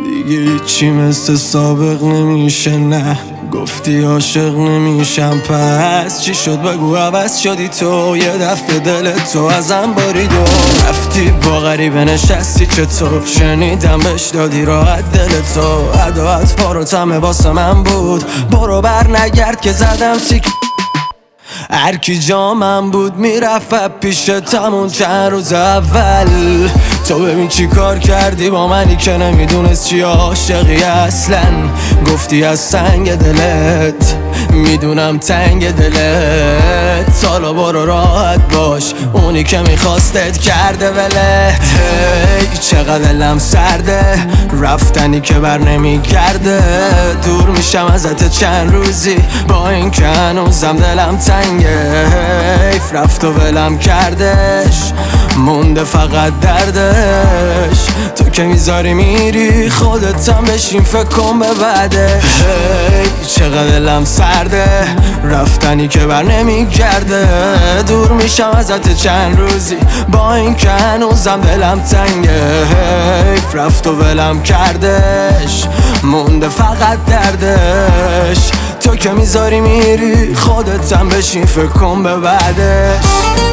دیگه هیچی مثل سابق نمیشه، نه گفتی عاشق نمیشم، پس چی شد بگو عوض شدی تو؟ یه دفعه دلت تو ازم برید و رفتی با غریبه نشستی، چطور شنیدم بهش دادی راحت دل تو؟ عداعت فاروتمه واسه من بود، برو بر نگرد که زدم سیک. هرکی جامم بود میرفت پیش تمون چند روز اول. تو ببین چی کار کردی با منی که نمیدونست چی عاشقی اصلا. گفتی از سنگ دلت میدونم تنگ دلت، حالا برو راحت باش، اونی که میخواستت کرده ولت. هی چقدر دلم سرده، رفتنی که بر نمیگرده، دور میشم ازت چند روزی با این که هنوزم دلم تنگه. حیف رفت و ولم کردش، مونده فقط دردش. تو که میذاری میری خودتم بشین فکر کن به بعده. هی چقدر دلم سرده، رفتنی که بر نمیگرده، دور میشم ازت چند روزی با این که هنوزم دلم تنگه. حیف رفت و ولم کردش، مونده فقط دردش. تو که میذاری میری خودتم بشین فکر کن به بعدش.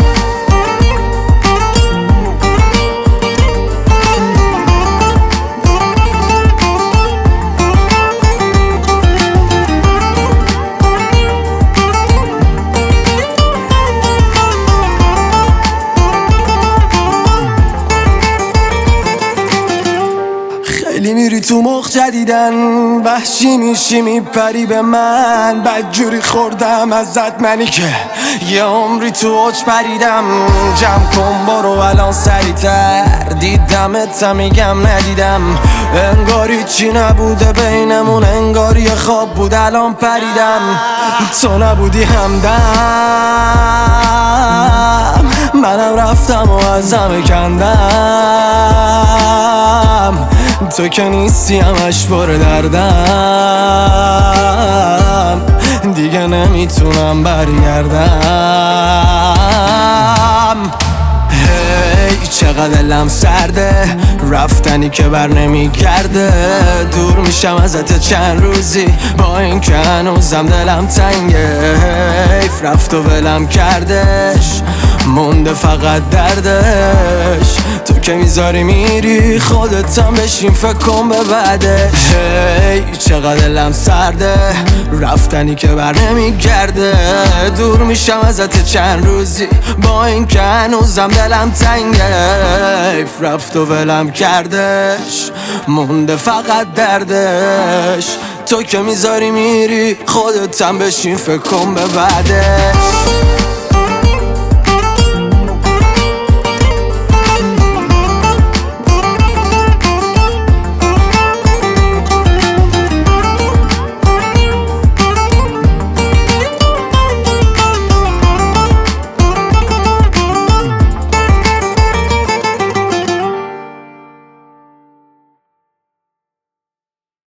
خیلی میری تو مخ جدیدن، وحشی میشی میپری به من، بدجوری خوردم ازت منی که یه عمری تو اوج پریدم. جمع کن برو الان سریعتر، دیدمت میگم ندیدم، انگاری چی نبوده بینمون، انگاری یه خواب بود الان پریدم. تو نبودی همدم، منم رفتم و ازم کندم. تو که نیستی همش پر دردم، دیگه نمیتونم برگردم. هی چقدر دلم سرده، رفتنی که بر نمیگرده، دور میشم ازت چند روزی با این که هنوزم دلم تنگه. حیف رفت و ولم کردش، مونده فقط دردش. تو که میذاری میری خودتم بشین فکر کن به بعدش. هی چقدر دلم سرده، رفتنی که بر نمیگرده، دور میشم ازت چند روزی با این که هنوزم دلم تنگه. حیف رفت و ولم کردش، مونده فقط دردش. تو که میذاری میری خودتم بشین فکر کن به بعدش.